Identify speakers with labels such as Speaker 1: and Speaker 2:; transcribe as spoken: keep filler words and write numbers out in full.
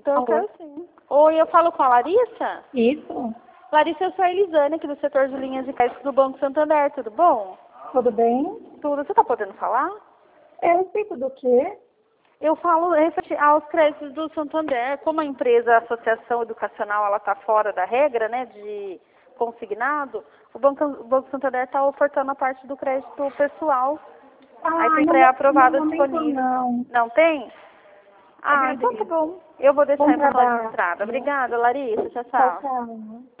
Speaker 1: Então eu quero sim. Oi, eu falo com a Larissa?
Speaker 2: Isso.
Speaker 1: Larissa, eu sou a Elisane, aqui do setor de linhas de crédito do Banco Santander, tudo bom?
Speaker 2: Tudo bem?
Speaker 1: Tudo. Você tá podendo falar?
Speaker 2: É a respeito do quê?
Speaker 1: Eu falo referente aos créditos do Santander. Como a empresa, a associação educacional, ela está fora da regra, né, de consignado, o Banco, o Banco Santander está ofertando a parte do crédito pessoal.
Speaker 2: Ah,
Speaker 1: Aí tem
Speaker 2: no,
Speaker 1: pré-aprovado
Speaker 2: no momento
Speaker 1: disponível.
Speaker 2: não.
Speaker 1: Não tem? Ah, então tá
Speaker 2: Agradeço.
Speaker 1: bom. Eu vou deixar
Speaker 2: Bom
Speaker 1: a informação
Speaker 2: trabalho.
Speaker 1: registrada. Obrigada, Larissa. Tchau,
Speaker 2: Tchau,
Speaker 1: tchau.
Speaker 2: tchau.